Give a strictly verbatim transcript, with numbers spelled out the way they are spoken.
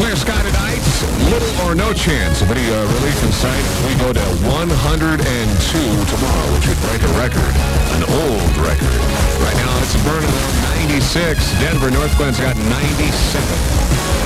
clear sky tonight. Little or no chance of any uh, relief in sight. We go to one hundred two tomorrow, which would break a record, an old record. Right now, it's burning ninety-six. Denver, North Glenn's got ninety-seven.